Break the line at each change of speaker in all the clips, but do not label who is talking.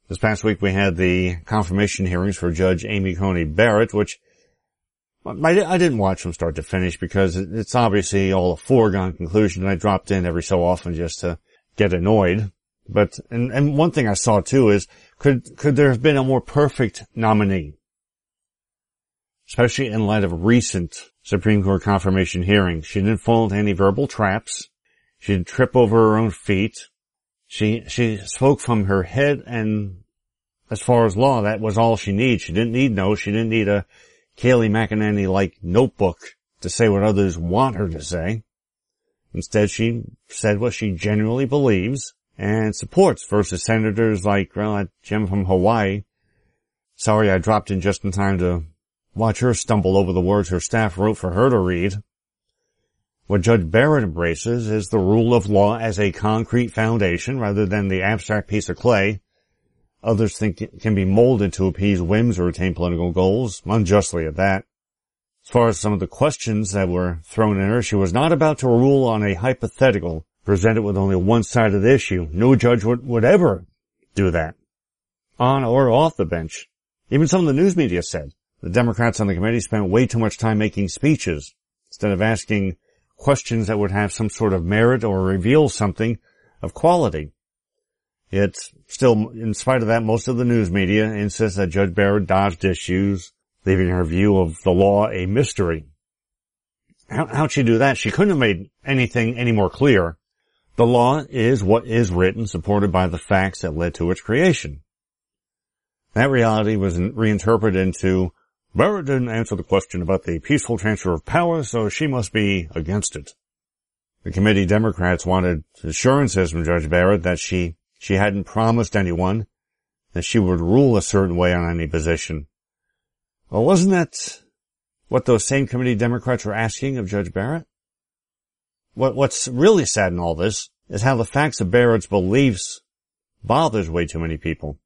This past week we had the confirmation hearings for Judge Amy Coney Barrett, which I didn't watch from start to finish because it's obviously all a foregone conclusion, and I dropped in every so often just to get annoyed. But, and one thing I saw too is, could there have been a more perfect nominee? Especially in light of recent Supreme Court confirmation hearings. She didn't fall into any verbal traps. She didn't trip over her own feet. She spoke from her head, and as far as law, that was all she needed. She didn't need notes. She didn't need a Kayleigh McEnany-like notebook to say what others want her to say. Instead, she said what she genuinely believes and supports versus senators like, that Jim from Hawaii. Sorry, I dropped in just in time to watch her stumble over the words her staff wrote for her to read. What Judge Barrett embraces is the rule of law as a concrete foundation rather than the abstract piece of clay others think it can be molded to appease whims or attain political goals, unjustly at that. As far as some of the questions that were thrown at her, she was not about to rule on a hypothetical presented with only one side of the issue. No judge would ever do that, on or off the bench. Even some of the news media said the Democrats on the committee spent way too much time making speeches instead of asking questions that would have some sort of merit or reveal something of quality. Yet, still, in spite of that, most of the news media insists that Judge Barrett dodged issues, leaving her view of the law a mystery. How'd she do that? She couldn't have made anything any more clear. The law is what is written, supported by the facts that led to its creation. That reality was reinterpreted into, Barrett didn't answer the question about the peaceful transfer of power, so she must be against it. The committee Democrats wanted assurances from Judge Barrett that she hadn't promised anyone that she would rule a certain way on any position. Well, wasn't that what those same committee Democrats were asking of Judge Barrett? What's really sad in all this is how the facts of Barrett's beliefs bothers way too many people.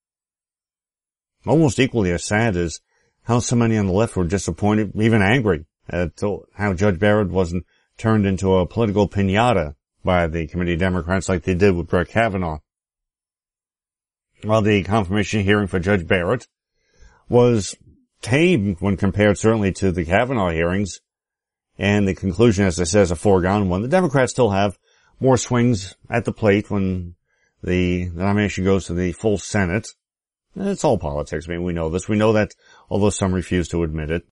Almost equally as sad is how so many on the left were disappointed, even angry, at how Judge Barrett wasn't turned into a political piñata by the committee Democrats like they did with Brett Kavanaugh. While the confirmation hearing for Judge Barrett was tame when compared certainly to the Kavanaugh hearings, and the conclusion, as I said, is a foregone one, the Democrats still have more swings at the plate when the nomination goes to the full Senate. It's all politics. I mean, we know this. We know that, although some refuse to admit it.